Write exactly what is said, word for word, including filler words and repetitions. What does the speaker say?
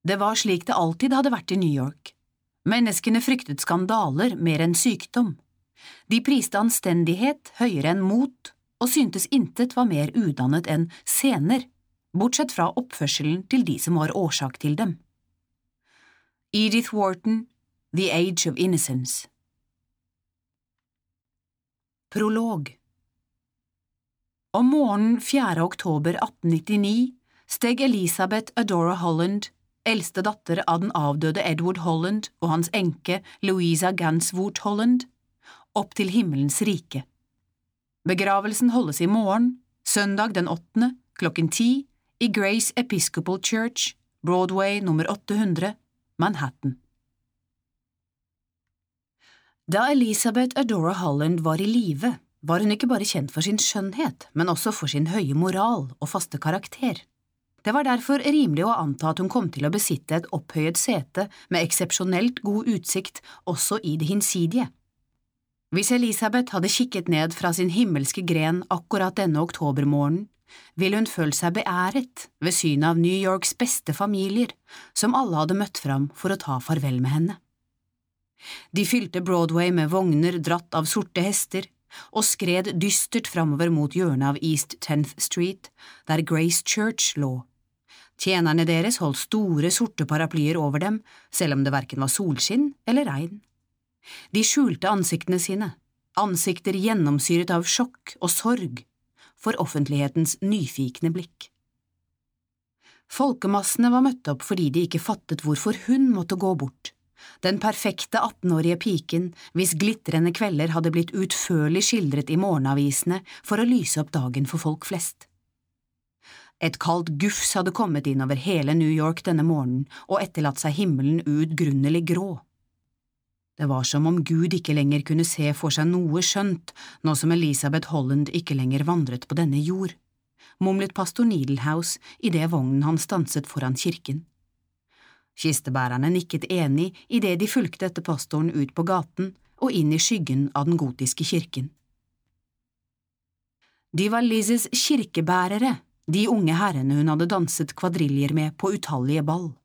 Det var slik det alltid hadde vært i New York. Menneskene fryktet skandaler mer enn sykdom. De priste anstendighet høyere enn mot, og syntes intet var mer udannet enn scener, bortsett fra oppførselen til de som var årsak til dem. Edith Wharton, The Age of Innocence. Prolog. Om morgenen fjerde oktober atten nittini steg Elizabeth Adora Holland, eldste datter av den avdøde Edward Holland og hans enke Louisa Ganswood Holland, opp til himmelens rike. Begravelsen holdes i morgen, søndag den åttende, klokken ti, i Grace Episcopal Church, Broadway nummer åtte hundre, Manhattan. Da Elizabeth Adora Holland var i live, var hun ikke bare kjent for sin skjønnhet, men også for sin høye moral og faste karakter. Det var derfor rimelig å anta at hun kom til å besitte et opphøyet sete med eksepsjonelt god utsikt også i det hinsidige. Hvis Elisabeth hadde kikket ned fra sin himmelske gren akkurat denne oktobermorgen, ville hun følt seg beæret ved synet av New Yorks beste familier, som alle hadde møtt fram for å ta farvel med henne. De fylte Broadway med vogner dratt av sorte hester, og skred dystert framover mot hjørnet av East tenth Street, der Grace Church lå. Tjenerne deres holdt store sorte paraplyer over dem, selv om det hverken var solskinn eller regn. De skjulte ansiktene sine, ansikter gjennomsyret av sjokk og sorg, for offentlighetens nyfikne blikk. Folkemassene var møtt opp fordi de ikke fattet hvorfor hun måtte gå bort. Den perfekte attenårige piken, hvis glitrende kvelder hadde blitt utførlig skildret i morgenavisene for å lyse opp dagen for folk flest. Et kaldt gufs hadde kommet inn over hele New York denne morgenen og etterlatt seg himmelen utgrunnelig grå. Det var som om Gud ikke lenger kunne se for seg noe skjønt, nå som Elizabeth Holland ikke lenger vandret på denne jord, mumlet pastor Needlehouse i det vognen han stanset foran kirken. Kistebærerne nikket enig i det de fulgte etter pastoren ut på gaten og inn i skyggen av den gotiske kirken. De var Lizes kirkebærere, de unge herrene hun hadde danset kvadriljer med på utallige ball.